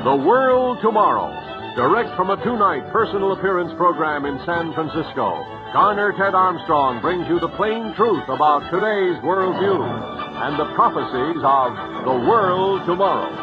The World Tomorrow. Direct from a two-night personal appearance program in San Francisco, Garner Ted Armstrong brings you the plain truth about today's world news and the prophecies of the world tomorrow.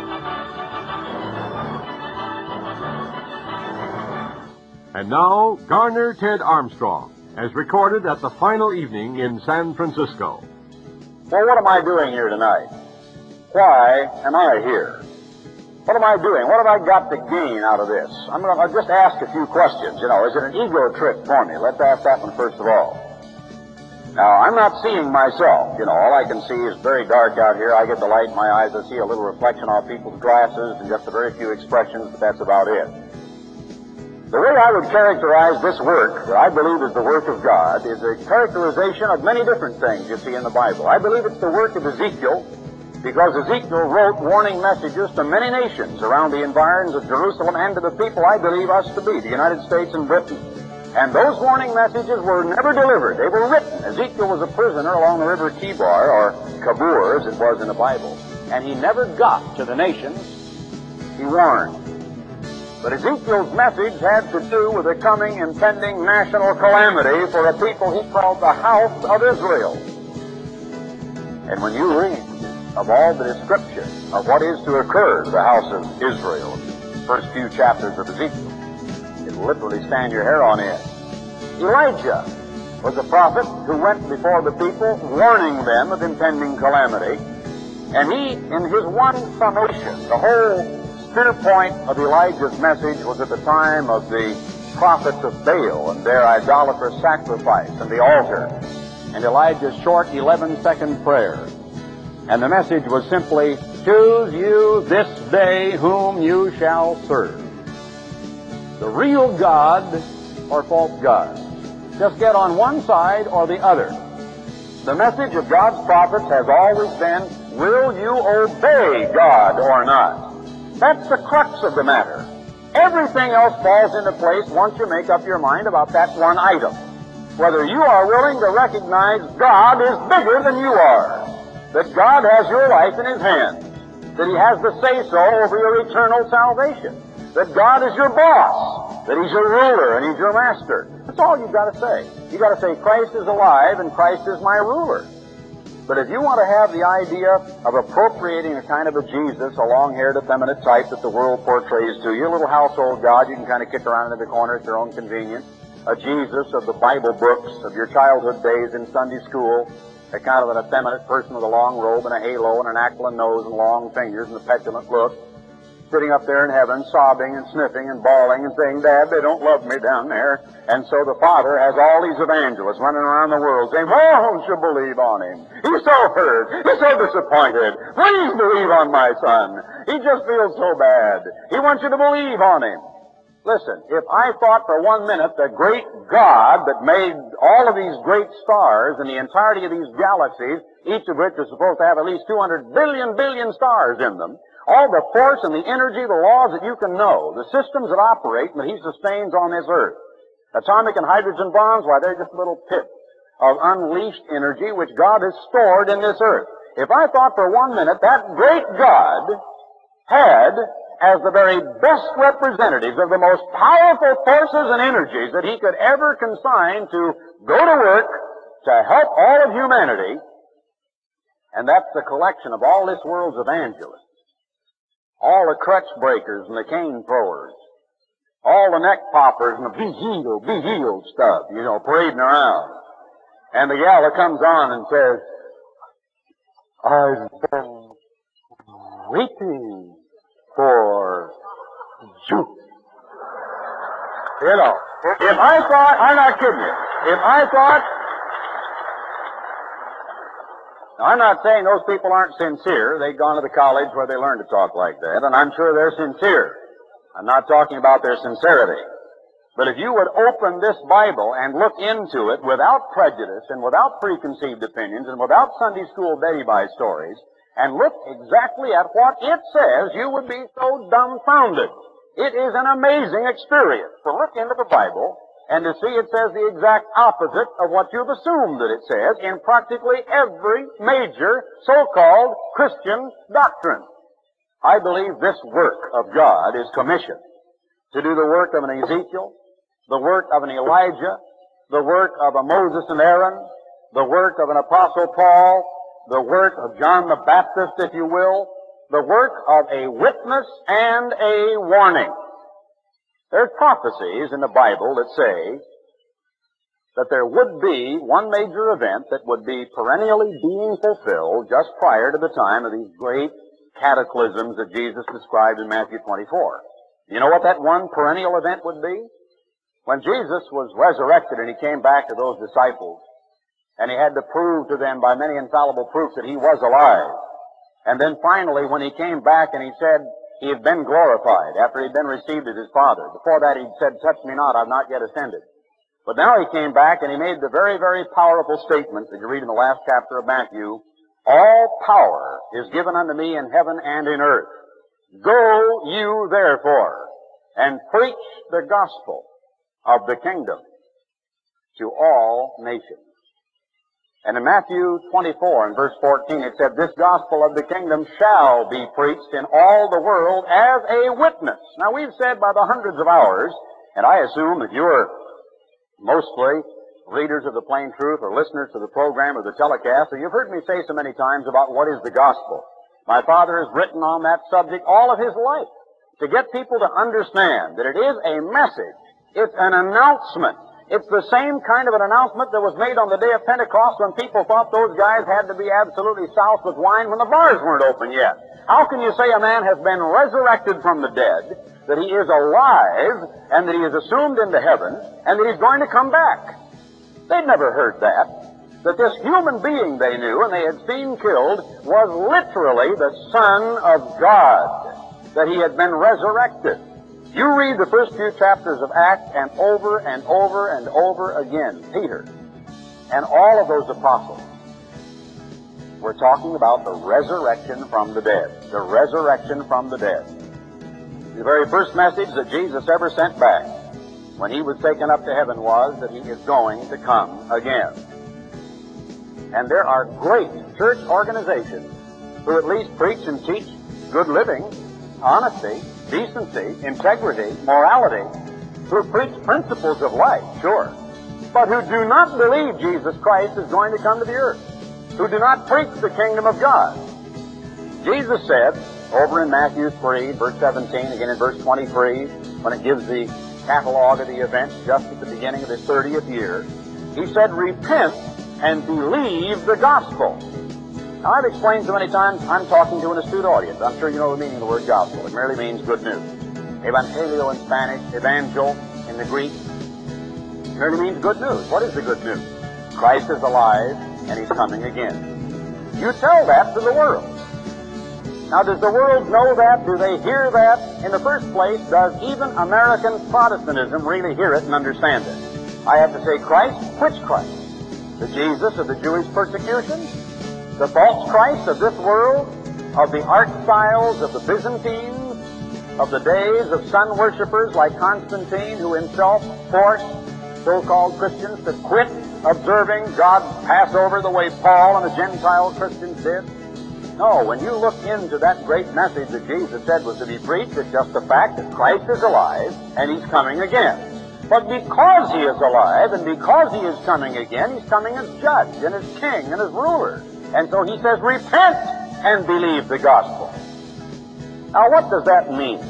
And now, Garner Ted Armstrong, as recorded at the final evening in San Francisco. Well, what am I doing here tonight? Why am I here? What am I doing? What have I got to gain out of this? I'll just ask a few questions. Is it an ego trip for me? Let's ask that one first of all. Now, I'm not seeing myself. All I can see is very dark out here. I get the light in my eyes. I see a little reflection off people's glasses and just a very few expressions, but that's about it. The way I would characterize this work, that I believe is the work of God, is a characterization of many different things you see in the Bible. I believe it's the work of Ezekiel, because Ezekiel wrote warning messages to many nations around the environs of Jerusalem and to the people I believe us to be, the United States and Britain. And those warning messages were never delivered. They were written. Ezekiel was a prisoner along the river Kibar, or Kabur as it was in the Bible, and he never got to the nations he warned. But Ezekiel's message had to do with the coming, impending national calamity for a people he called the house of Israel. And when you read of all the description of what is to occur to the house of Israel, the first few chapters of Ezekiel, it'll literally stand your hair on end. Elijah was a prophet who went before the people, warning them of impending calamity. And he, in his one summation, the whole spear point of Elijah's message was at the time of the prophets of Baal and their idolatrous sacrifice and the altar, and Elijah's short 11-second prayer. And the message was simply, choose you this day whom you shall serve. The real God or false God. Just get on one side or the other. The message of God's prophets has always been, will you obey God or not? That's the crux of the matter. Everything else falls into place once you make up your mind about that one item. Whether you are willing to recognize God is bigger than you are. That God has your life in His hands, that He has the say-so over your eternal salvation, that God is your boss, that He's your ruler and He's your master. That's all you've got to say. You've got to say, Christ is alive and Christ is my ruler. But if you want to have the idea of appropriating a kind of a Jesus, a long-haired, effeminate type that the world portrays to you, a little household God you can kind of kick around in the corner at your own convenience, a Jesus of the Bible books of your childhood days in Sunday school, a kind of an effeminate person with a long robe and a halo and an aquiline nose and long fingers and a petulant look, sitting up there in heaven, sobbing and sniffing and bawling and saying, Dad, they don't love me down there. And so the Father has all these evangelists running around the world saying, won't you believe on Him? He's so hurt. He's so disappointed. Please believe on my son. He just feels so bad. He wants you to believe on Him. Listen, if I thought for 1 minute the great God that made all of these great stars and the entirety of these galaxies, each of which is supposed to have at least 200 billion stars in them, all the force and the energy, the laws that you can know, the systems that operate and that He sustains on this earth, atomic and hydrogen bombs, why, they're just a little pit of unleashed energy which God has stored in this earth. If I thought for 1 minute that great God had, as the very best representatives of the most powerful forces and energies that He could ever consign to go to work to help all of humanity, and that's the collection of all this world's evangelists, all the crutch breakers and the cane throwers, all the neck poppers and the be healed stuff, parading around. And the gal that comes on and says, I've been waiting for you. If I thought, I'm not kidding you, if I thought, now I'm not saying those people aren't sincere. They've gone to the college where they learned to talk like that, and I'm sure they're sincere. I'm not talking about their sincerity. But if you would open this Bible and look into it without prejudice and without preconceived opinions and without Sunday school Betty-Bye stories, and look exactly at what it says, you would be so dumbfounded. It is an amazing experience to look into the Bible and to see it says the exact opposite of what you've assumed that it says in practically every major so-called Christian doctrine. I believe this work of God is commissioned to do the work of an Ezekiel, the work of an Elijah, the work of a Moses and Aaron, the work of an Apostle Paul, the work of John the Baptist, if you will, the work of a witness and a warning. There's prophecies in the Bible that say that there would be one major event that would be perennially being fulfilled just prior to the time of these great cataclysms that Jesus described in Matthew 24. You know what that one perennial event would be? When Jesus was resurrected and he came back to those disciples, and he had to prove to them by many infallible proofs that he was alive. And then finally, when he came back and he said he had been glorified after he'd been received of his Father. Before that he'd said, "Touch me not, I've not yet ascended." But now he came back and he made the very, very powerful statement that you read in the last chapter of Matthew, "All power is given unto me in heaven and in earth. Go you therefore and preach the gospel of the kingdom to all nations." And in Matthew 24 and verse 14 it said, "This gospel of the kingdom shall be preached in all the world as a witness." Now we've said by the hundreds of hours, and I assume that you're mostly readers of the Plain Truth or listeners to the program or the telecast, so you've heard me say so many times about what is the gospel. My father has written on that subject all of his life to get people to understand that it is a message. It's an announcement. It's the same kind of an announcement that was made on the day of Pentecost when people thought those guys had to be absolutely soused with wine when the bars weren't open yet. How can you say a man has been resurrected from the dead, that he is alive, and that he is assumed into heaven, and that he's going to come back? They'd never heard that. That this human being they knew and they had seen killed was literally the Son of God, that he had been resurrected. You read the first few chapters of Acts, and over and over and over again, Peter and all of those apostles were talking about the resurrection from the dead. The resurrection from the dead. The very first message that Jesus ever sent back when he was taken up to heaven was that he is going to come again. And there are great church organizations who at least preach and teach good living, honesty, decency, integrity, morality, who preach principles of life, sure, but who do not believe Jesus Christ is going to come to the earth, who do not preach the kingdom of God. Jesus said, over in Matthew 3, verse 17, again in verse 23, when it gives the catalog of the events just at the beginning of his 30th year, he said, "Repent and believe the gospel." Now, I've explained so many times, I'm talking to an astute audience. I'm sure you know the meaning of the word gospel. It merely means good news. Evangelio in Spanish, evangel in the Greek, merely means good news. What is the good news? Christ is alive, and he's coming again. You tell that to the world. Now, does the world know that? Do they hear that? In the first place, does even American Protestantism really hear it and understand it? I have to say Christ? Which Christ? The Jesus of the Jewish persecution? The false Christ of this world, of the art styles of the Byzantines, of the days of sun worshippers like Constantine, who himself forced so-called Christians to quit observing God's Passover the way Paul and the Gentile Christians did? No, when you look into that great message that Jesus said was to be preached, it's just the fact that Christ is alive and he's coming again. But because he is alive and because he is coming again, he's coming as judge and as king and as ruler. And so he says, repent and believe the gospel. Now, what does that mean?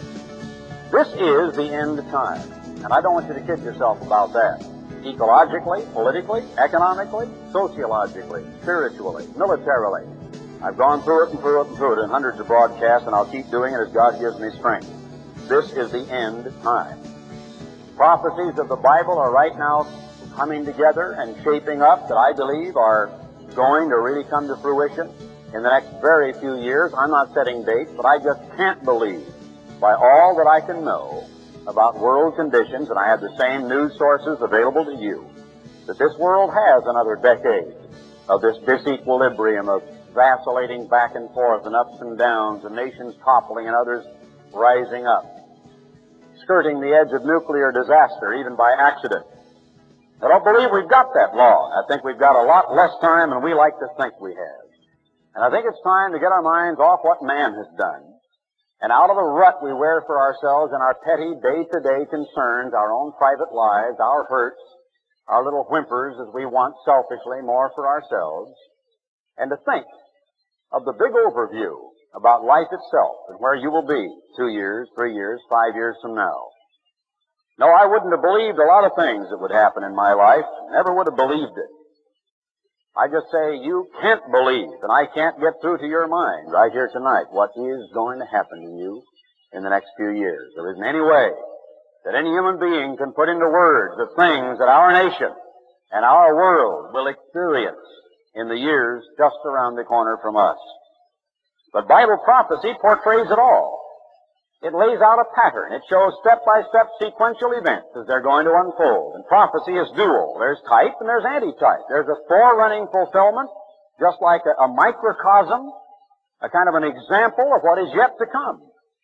This is the end time. And I don't want you to kid yourself about that. Ecologically, politically, economically, sociologically, spiritually, militarily. I've gone through it and through it and through it in hundreds of broadcasts, and I'll keep doing it as God gives me strength. This is the end time. Prophecies of the Bible are right now coming together and shaping up that I believe are going to really come to fruition in the next very few years. I'm not setting dates, but I just can't believe, by all that I can know about world conditions, and I have the same news sources available to you, that this world has another decade of this disequilibrium of vacillating back and forth and ups and downs, and nations toppling and others rising up, skirting the edge of nuclear disaster even by accident. I don't believe we've got that long. I think we've got a lot less time than we like to think we have. And I think it's time to get our minds off what man has done And out of the rut we wear for ourselves in our petty day-to-day concerns, our own private lives, our hurts, our little whimpers as we want selfishly more for ourselves, and to think of the big overview about life itself and where you will be 2 years, 3 years, 5 years from now. No, I wouldn't have believed a lot of things that would happen in my life. Never would have believed it. I just say you can't believe, and I can't get through to your mind right here tonight what is going to happen to you in the next few years. There isn't any way that any human being can put into words the things that our nation and our world will experience in the years just around the corner from us. But Bible prophecy portrays it all. It lays out a pattern. It shows step-by-step sequential events as they're going to unfold. And prophecy is dual. There's type and there's antitype. There's a forerunning fulfillment, just like a microcosm, a kind of an example of what is yet to come.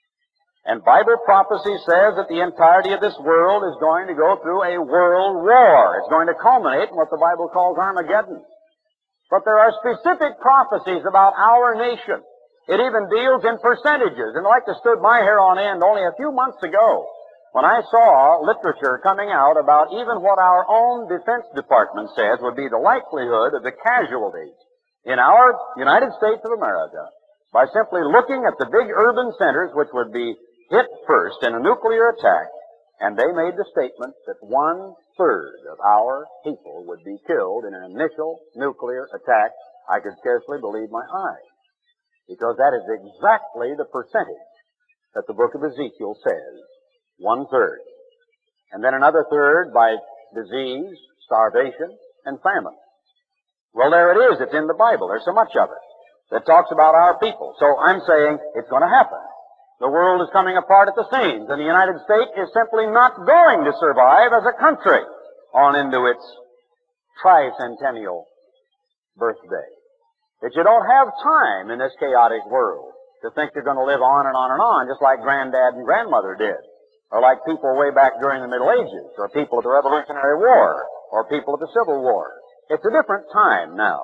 And Bible prophecy says that the entirety of this world is going to go through a world war. It's going to culminate in what the Bible calls Armageddon. But there are specific prophecies about our nation. It even deals in percentages. And like to stood my hair on end only a few months ago when I saw literature coming out about even what our own Defense Department says would be the likelihood of the casualties in our United States of America by simply looking at the big urban centers which would be hit first in a nuclear attack. And they made the statement that 1/3 of our people would be killed in an initial nuclear attack. I could scarcely believe my eyes, because that is exactly the percentage that the book of Ezekiel says, 1/3. And then another third by disease, starvation, and famine. Well, there it is. It's in the Bible. There's so much of it that talks about our people. So I'm saying it's going to happen. The world is coming apart at the seams, and the United States is simply not going to survive as a country on into its tricentennial birthday. That you don't have time in this chaotic world to think you're going to live on and on and on, just like Granddad and Grandmother did, or like people way back during the Middle Ages, or people of the Revolutionary War, or people of the Civil War. It's a different time now.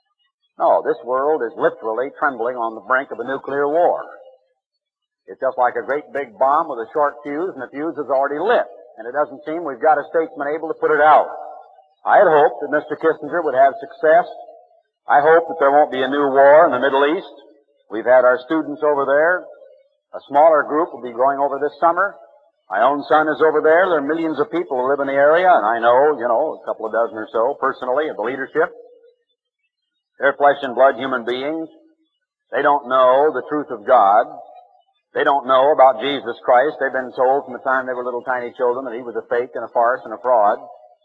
No, this world is literally trembling on the brink of a nuclear war. It's just like a great big bomb with a short fuse, and the fuse is already lit, and it doesn't seem we've got a statesman able to put it out. I had hoped that Mr. Kissinger would have success. I hope that there won't be a new war in the Middle East. We've had our students over there. A smaller group will be going over this summer. My own son is over there. There are millions of people who live in the area, and I know, a couple of dozen or so personally of the leadership. They're flesh and blood human beings. They don't know the truth of God. They don't know about Jesus Christ. They've been told from the time they were little tiny children that he was a fake and a farce and a fraud.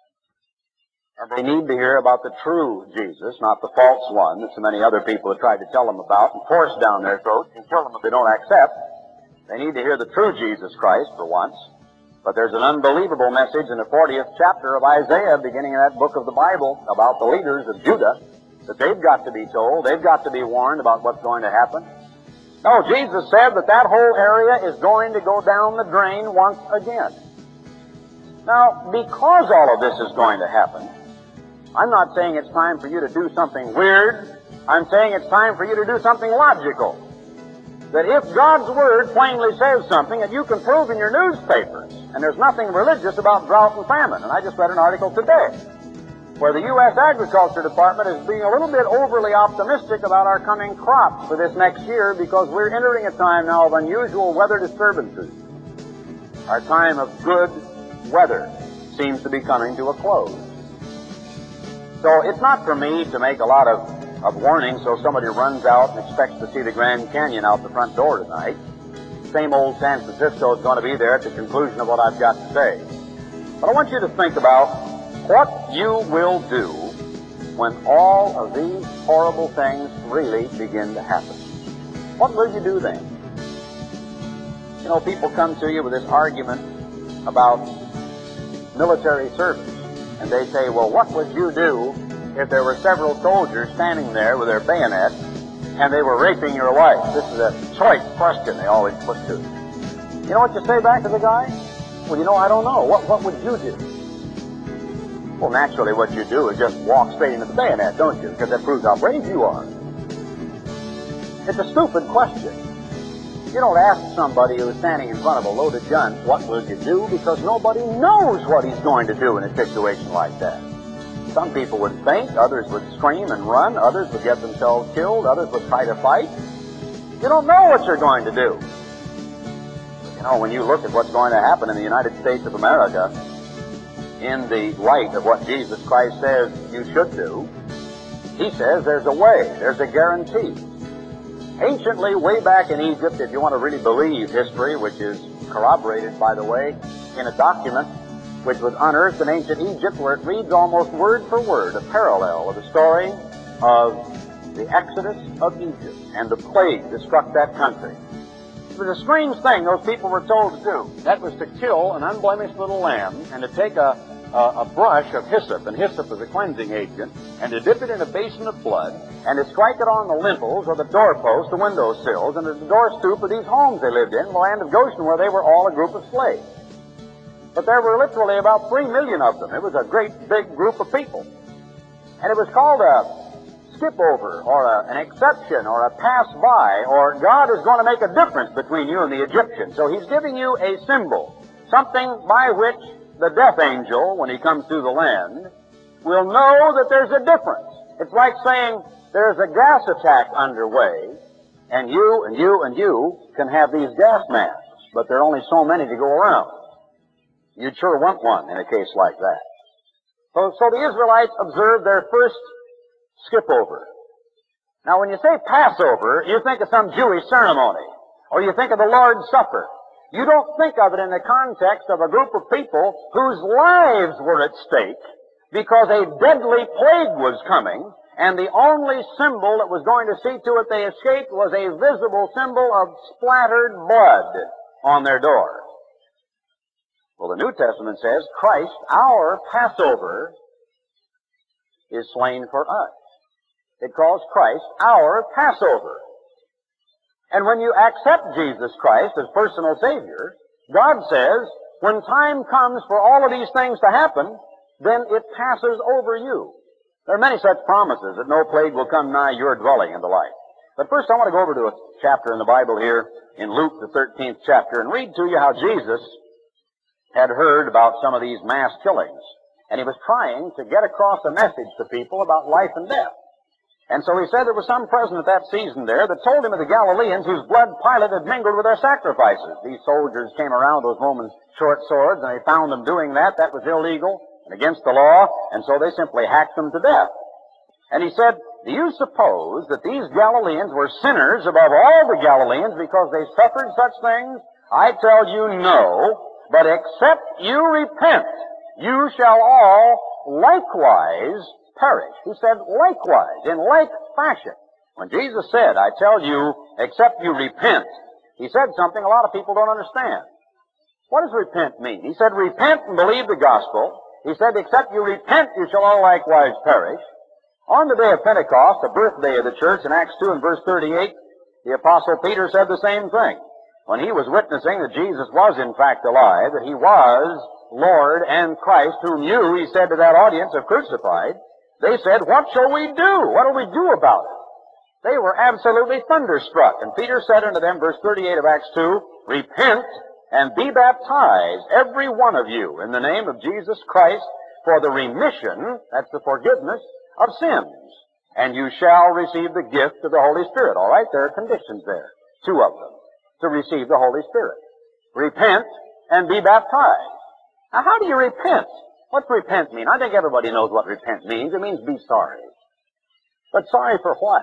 And they need to hear about the true Jesus, not the false one that so many other people have tried to tell them about and force down their throats and kill them if they don't accept. They need to hear the true Jesus Christ for once. But there's an unbelievable message in the 40th chapter of Isaiah, beginning in that book of the Bible, about the leaders of Judah, that they've got to be told, they've got to be warned about what's going to happen. No, Jesus said that whole area is going to go down the drain once again. Now, because all of this is going to happen, I'm not saying it's time for you to do something weird. I'm saying it's time for you to do something logical. That if God's Word plainly says something that you can prove in your newspapers, and there's nothing religious about drought and famine, and I just read an article today where the U.S. Agriculture Department is being a little bit overly optimistic about our coming crops for this next year because we're entering a time now of unusual weather disturbances. Our time of good weather seems to be coming to a close. So it's not for me to make a lot of warning so somebody runs out and expects to see the Grand Canyon out the front door tonight. Same old San Francisco is going to be there at the conclusion of what I've got to say. But I want you to think about what you will do when all of these horrible things really begin to happen. What will you do then? People come to you with this argument about military service. And they say, well, what would you do if there were several soldiers standing there with their bayonets and they were raping your wife? This is a choice question they always put to you. You know what you say back to the guy? Well, I don't know. What would you do? Well, naturally, what you do is just walk straight into the bayonet, don't you? Because that proves how brave you are. It's a stupid question. You don't ask somebody who's standing in front of a loaded gun, what will you do? Because nobody knows what he's going to do in a situation like that. Some people would faint, others would scream and run, others would get themselves killed, others would try to fight. You don't know what you're going to do. You know, when you look at what's going to happen in the United States of America, in the light of what Jesus Christ says you should do, he says there's a way, there's a guarantee. Anciently, way back in Egypt, if you want to really believe history, which is corroborated, by the way, in a document which was unearthed in ancient Egypt, where it reads almost word for word a parallel of the story of the Exodus of Egypt and the plague that struck that country. It was a strange thing those people were told to do. That was to kill an unblemished little lamb and to take a brush of hyssop, and hyssop is a cleansing agent, and to dip it in a basin of blood, and to strike it on the lintels or the doorposts, the window sills, and at the door stoop of these homes they lived in the land of Goshen, where they were all a group of slaves. But there were literally about 3 million of them. It was a great big group of people. And it was called a skip over, or an exception, or a pass by, or God is going to make a difference between you and the Egyptians. So he's giving you a symbol, something by which the death angel, when he comes through the land, will know that there's a difference. It's like saying there's a gas attack underway, and you and you and you can have these gas masks, but there are only so many to go around. You'd sure want one in a case like that. So the Israelites observed their first skip over. Now, when you say Passover, you think of some Jewish ceremony, or you think of the Lord's Supper. You don't think of it in the context of a group of people whose lives were at stake because a deadly plague was coming, and the only symbol that was going to see to it they escaped was a visible symbol of splattered blood on their door. Well, the New Testament says Christ, our Passover, is slain for us. It calls Christ our Passover. And when you accept Jesus Christ as personal Savior, God says, when time comes for all of these things to happen, then it passes over you. There are many such promises that no plague will come nigh your dwelling and the like. But first I want to go over to a chapter in the Bible here, in Luke, the 13th chapter, and read to you how Jesus had heard about some of these mass killings. And he was trying to get across a message to people about life and death. And so he said there was some present at that season there that told him of the Galileans whose blood Pilate had mingled with their sacrifices. These soldiers came around those Roman short swords, and they found them doing that. That was illegal and against the law, and so they simply hacked them to death. And he said, do you suppose that these Galileans were sinners above all the Galileans because they suffered such things? I tell you no, but except you repent, you shall all likewise perish. He said likewise, in like fashion. When Jesus said, I tell you, except you repent, he said something a lot of people don't understand. What does repent mean? He said, repent and believe the gospel. He said, except you repent, you shall all likewise perish. On the day of Pentecost, the birthday of the church, in Acts 2 and verse 38, the Apostle Peter said the same thing. When he was witnessing that Jesus was in fact alive, that he was Lord and Christ, whom you, he said to that audience, have crucified, they said, what shall we do? What do we do about it? They were absolutely thunderstruck. And Peter said unto them, verse 38 of Acts 2, repent and be baptized, every one of you, in the name of Jesus Christ, for the remission, that's the forgiveness, of sins. And you shall receive the gift of the Holy Spirit. All right, there are conditions there, 2 of them, to receive the Holy Spirit. Repent and be baptized. Now, how do you repent? What's repent mean? I think everybody knows what repent means. It means be sorry. But sorry for what?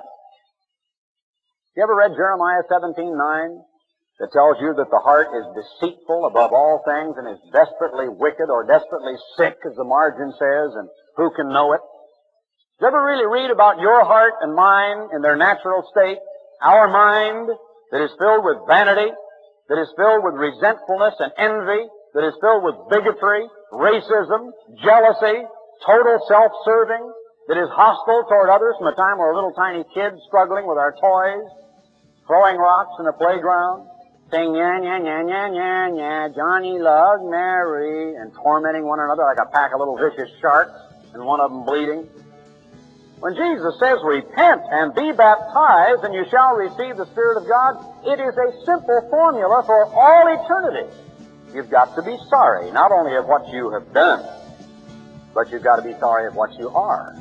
You ever read Jeremiah 17:9? That tells you that the heart is deceitful above all things and is desperately wicked or desperately sick, as the margin says, and who can know it? Did you ever really read about your heart and mine in their natural state? Our mind that is filled with vanity, that is filled with resentfulness and envy, that is filled with bigotry, racism, jealousy, total self-serving, that is hostile toward others from the time we're little tiny kids struggling with our toys, throwing rocks in the playground, saying, yeah, yeah, yeah, yeah, yeah, yeah, Johnny loves Mary, and tormenting one another like a pack of little vicious sharks, and one of them bleeding. When Jesus says, repent and be baptized and you shall receive the Spirit of God, it is a simple formula for all eternity. You've got to be sorry, not only of what you have done, but you've got to be sorry of what you are.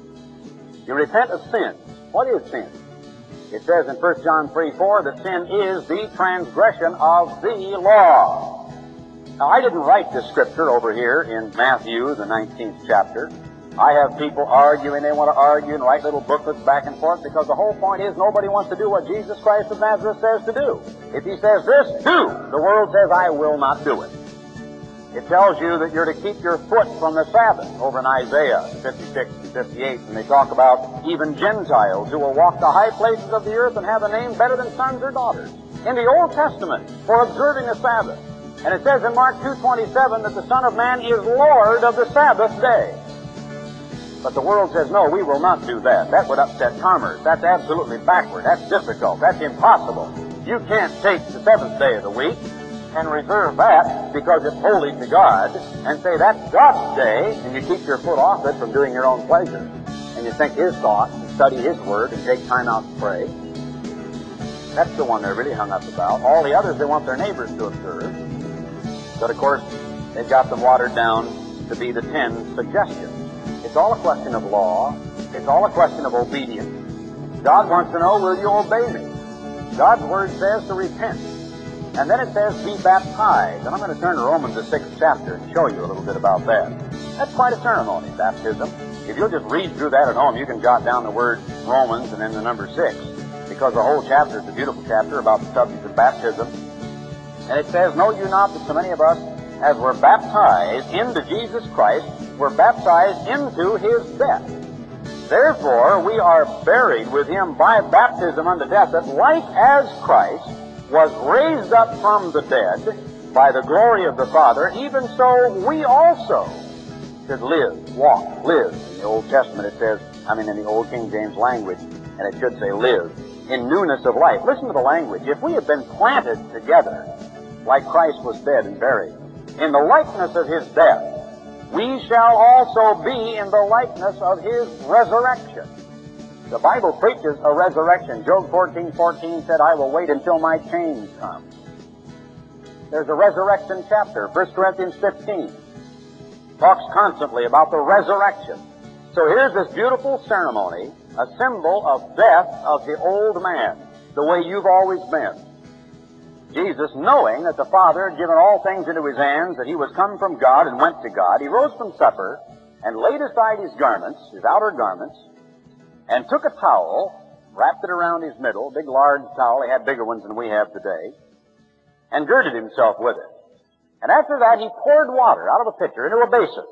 You repent of sin. What is sin? It says in 1 John 3:4 that sin is the transgression of the law. Now, I didn't write this scripture over here in Matthew, the 19th chapter. I have people arguing, they want to argue and write little booklets back and forth because the whole point is nobody wants to do what Jesus Christ of Nazareth says to do. If He says this, do. The world says, I will not do it. It tells you that you're to keep your foot from the Sabbath over in Isaiah 56 and 58, and they talk about even Gentiles who will walk the high places of the earth and have a name better than sons or daughters. In the Old Testament, for observing the Sabbath. And it says in Mark 2:27 that the Son of Man is Lord of the Sabbath day. But the world says, no, we will not do that. That would upset commerce. That's absolutely backward. That's difficult. That's impossible. You can't take the seventh day of the week and reserve that because it's holy to God and say that's God's day, and you keep your foot off it from doing your own pleasure. And you think His thoughts and study His Word and take time out to pray. That's the one they're really hung up about. All the others they want their neighbors to observe. But of course, they've got them watered down to be the 10 suggestions. It's all a question of law. It's all a question of obedience. God wants to know, will you obey me? God's Word says to repent. And then it says, be baptized. And I'm going to turn to Romans, the 6th chapter, and show you a little bit about that. That's quite a ceremony, baptism. If you'll just read through that at home, you can jot down the word Romans and then the number 6. Because the whole chapter is a beautiful chapter about the subject of baptism. And it says, know you not that so many of us, as were baptized into Jesus Christ, were baptized into His death. Therefore, we are buried with Him by baptism unto death, that like as Christ was raised up from the dead by the glory of the Father, even so we also should live, walk, live. In the Old Testament it says, in the Old King James language, and it should say live, in newness of life. Listen to the language. If we have been planted together, like Christ was dead and buried, in the likeness of His death, we shall also be in the likeness of His resurrection. The Bible preaches a resurrection. Job 14:14 said, I will wait until my change comes. There's a resurrection chapter. 1 Corinthians 15 talks constantly about the resurrection. So here's this beautiful ceremony, a symbol of death of the old man, the way you've always been. Jesus, knowing that the Father had given all things into His hands, that He was come from God and went to God, He rose from supper and laid aside His garments, His outer garments, and took a towel, wrapped it around His middle, big large towel, He had bigger ones than we have today, and girded Himself with it. And after that He poured water out of a pitcher into a basin,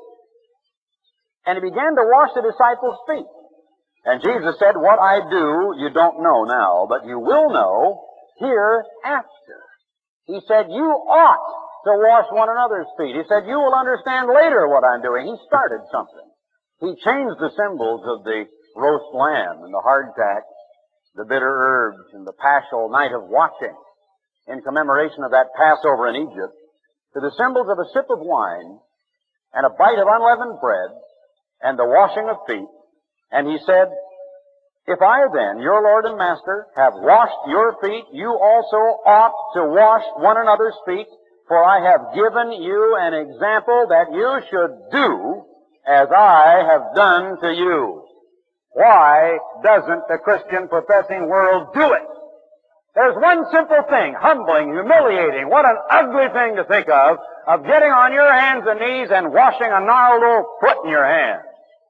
and He began to wash the disciples' feet. And Jesus said, what I do you don't know now, but you will know hereafter. He said, you ought to wash one another's feet. He said, you will understand later what I'm doing. He started something. He changed the symbols of the roast lamb and the hardtack, the bitter herbs and the paschal night of watching in commemoration of that Passover in Egypt to the symbols of a sip of wine and a bite of unleavened bread and the washing of feet. And He said, if I then, your Lord and Master, have washed your feet, you also ought to wash one another's feet, for I have given you an example that you should do as I have done to you. Why doesn't the Christian professing world do it? There's one simple thing, humbling, humiliating, what an ugly thing to think of getting on your hands and knees and washing a gnarled old foot in your hand.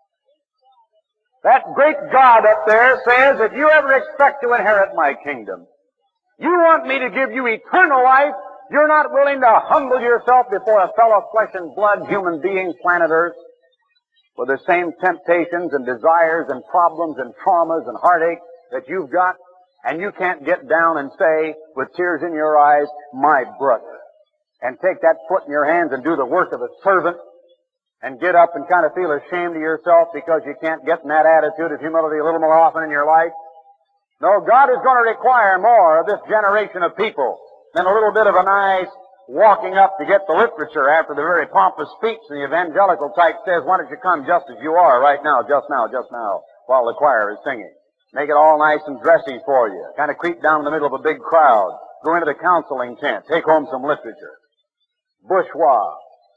That great God up there says, if you ever expect to inherit my kingdom, you want me to give you eternal life, you're not willing to humble yourself before a fellow flesh and blood human being, planet Earth, with the same temptations and desires and problems and traumas and heartache that you've got, and you can't get down and say, with tears in your eyes, my brother, and take that foot in your hands and do the work of a servant, and get up and kind of feel ashamed of yourself because you can't get in that attitude of humility a little more often in your life. No, God is going to require more of this generation of people than a little bit of a nice walking up to get the literature after the very pompous speech the evangelical type says, why don't you come just as you are right now, just now, just now. while the choir is singing. Make it all nice and dressy for you. Kind of creep down in the middle of a big crowd. Go into the counseling tent. Take home some literature. Bourgeois.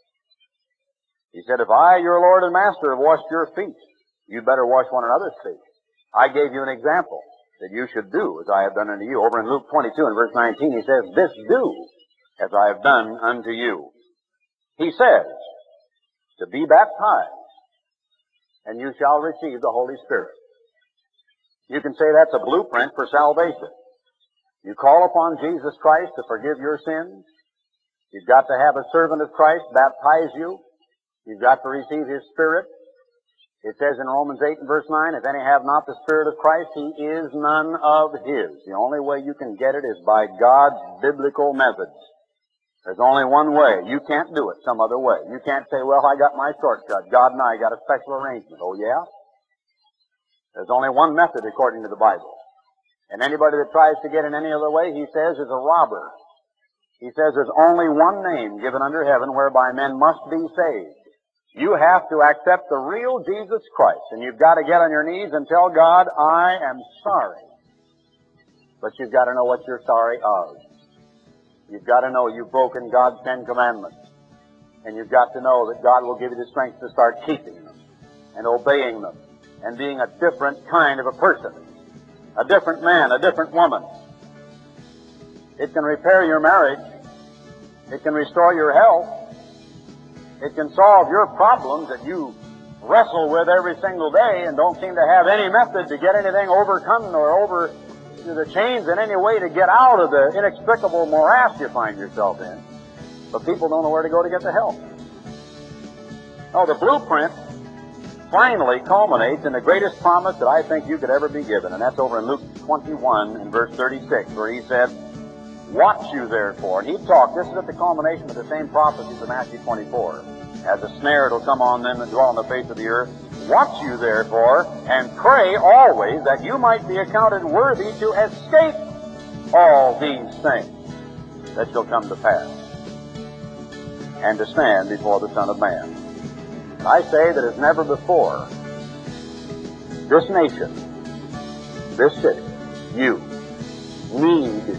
He said, if I, your Lord and Master, have washed your feet, you'd better wash one another's feet. I gave you an example that you should do as I have done unto you. Over in Luke 22 and verse 19, he says, this do as I have done unto you. He says, to be baptized, and you shall receive the Holy Spirit. You can say that's a blueprint for salvation. You call upon Jesus Christ to forgive your sins. You've got to have a servant of Christ baptize you. You've got to receive His Spirit. It says in Romans 8 and verse 9, if any have not the Spirit of Christ, he is none of His. The only way you can get it is by God's biblical methods. There's only one way. You can't do it some other way. You can't say, well, I got my shortcut. God and I got a special arrangement. Oh, yeah? There's only one method according to the Bible. And anybody that tries to get in any other way, he says, is a robber. He says there's only one name given under heaven whereby men must be saved. You have to accept the real Jesus Christ, and you've got to get on your knees and tell God, I am sorry. But you've got to know what you're sorry of. You've got to know you've broken God's 10 Commandments. And you've got to know that God will give you the strength to start keeping them and obeying them and being a different kind of a person. A different man, a different woman. It can repair your marriage. It can restore your health. It can solve your problems that you wrestle with every single day and don't seem to have any method to get anything overcome or over the chains in any way to get out of the inextricable morass you find yourself in. But people don't know where to go to get the help. Oh, the blueprint finally culminates in the greatest promise that I think you could ever be given, and that's over in Luke 21 and verse 36, where He said, watch you therefore. And He talked, this is at the culmination of the same prophecies of Matthew 24. As a snare it'll come on them that dwell on the face of the earth. Watch you therefore, and pray always that you might be accounted worthy to escape all these things that shall come to pass, and to stand before the Son of Man. I say that as never before, this nation, this city, you need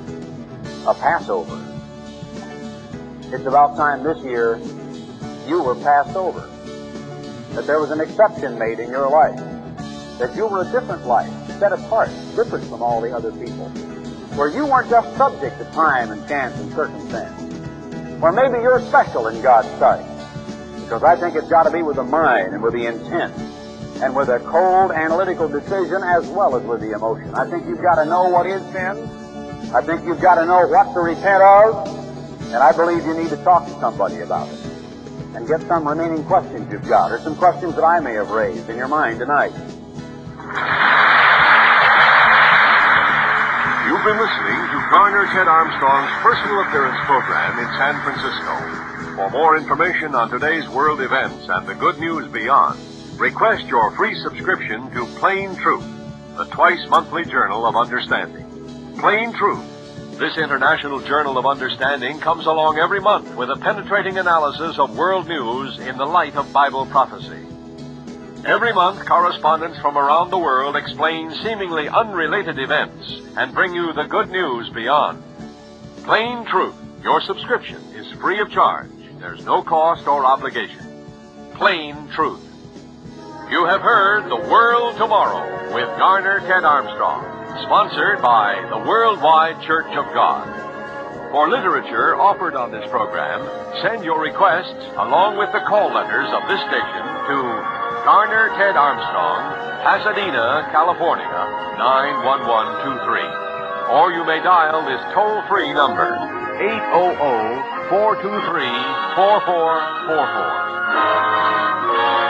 a Passover. It's about time this year you were passed over. That there was an exception made in your life. That you were a different life, set apart, different from all the other people. Where you weren't just subject to time and chance and circumstance. Or maybe you're special in God's sight. Because I think it's got to be with the mind and with the intent. And with a cold analytical decision as well as with the emotion. I think you've got to know what is sin. I think you've got to know what to repent of. And I believe you need to talk to somebody about it. And get some remaining questions you've got, or some questions that I may have raised in your mind tonight. You've been listening to Garner Ted Armstrong's personal appearance program in San Francisco. For more information on today's world events and the good news beyond, request your free subscription to Plain Truth, the twice-monthly Journal of Understanding. Plain Truth. This international journal of understanding comes along every month with a penetrating analysis of world news in the light of Bible prophecy. Every month, correspondents from around the world explain seemingly unrelated events and bring you the good news beyond. Plain Truth. Your subscription is free of charge. There's no cost or obligation. Plain Truth. You have heard The World Tomorrow with Garner Ted Armstrong. Sponsored by the Worldwide Church of God. For literature offered on this program, send your requests along with the call letters of this station to Garner Ted Armstrong, Pasadena, California, 91123. Or you may dial this toll-free number, 800-423-4444.